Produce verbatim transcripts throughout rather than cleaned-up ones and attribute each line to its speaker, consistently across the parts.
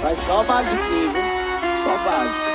Speaker 1: Faz só o basiquinho, viu? Só o básico.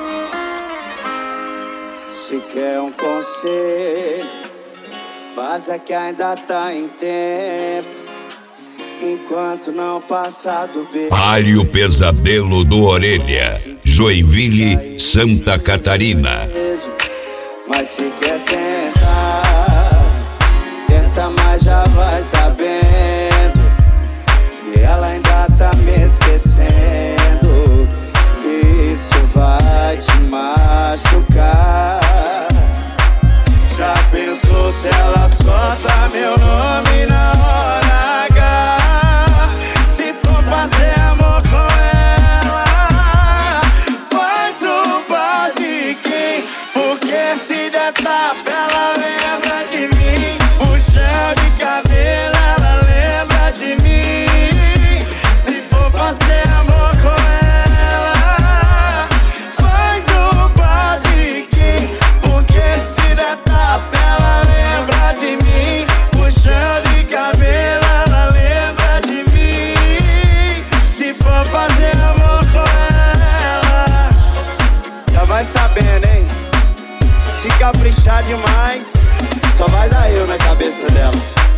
Speaker 1: Se quer um conselho, faz é que ainda tá em tempo. Enquanto não passar do beijo.
Speaker 2: Pare o pesadelo do Orelha. Joinville, Santa Catarina.
Speaker 1: Mas se quer tentar, tenta, mas já vai sabendo que ela ainda tá me esquecendo. Isso vai te machucar. Já pensou se ela solta meu nome na hora H? Se for fazer amor com ela, faz o basiquinho, porque se der tapa ela lembra de mim. Puxão de cabelo ela lembra de mim. Se for fazer amor com ela, faz o basiquinho, porque se der tapa ela lembra de mim. Puxão de cabelo ela lembra de mim. Se for fazer amor com ela, já vai sabendo, hein? Se caprichar demais, só vai dar eu na cabeça dela.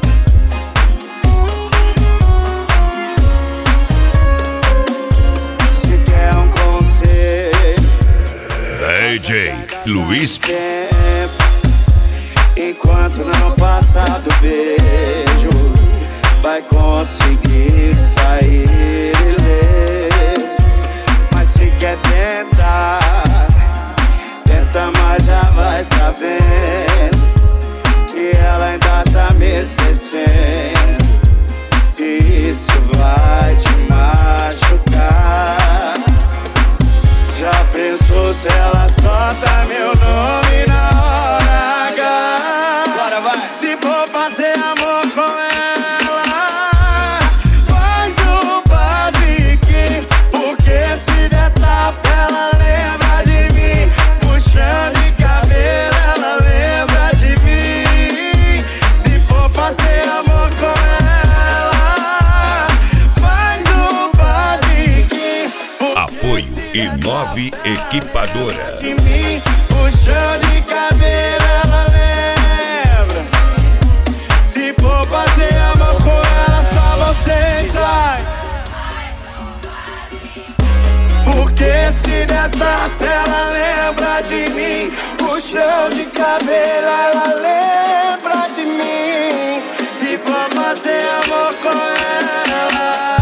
Speaker 1: Se quer um conselho,
Speaker 2: D J Luiz.
Speaker 1: tempo, enquanto não passar do beijo, vai conseguir sair ileso. Mas se quer tentar, tenta, mas já vai sabendo que ela ainda tá me esquecendo. Isso vai te machucar. Já pensou se ela solta meu nome na hora H? Bora, vai. Se for fazer amor com ela, faz o basiquinho, porque se der tapa ela lembra de mim. Puxão de cabelo ela lembra de mim. Se for fazer amor com ela, faz o basiquinho,
Speaker 2: Apoio Inove Equipadora.
Speaker 1: de mim. Puxão de cabelo ela lembra. Se for fazer amor com ela, só vocês vai. Porque se der tapa ela lembra de mim. Puxão de cabelo ela lembra de mim. Se for fazer amor com ela,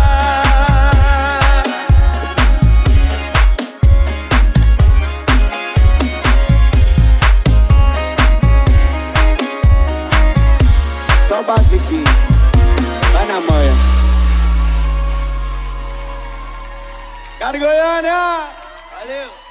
Speaker 1: só basiquinho, vai na manhã. Cara de Goiânia! Valeu!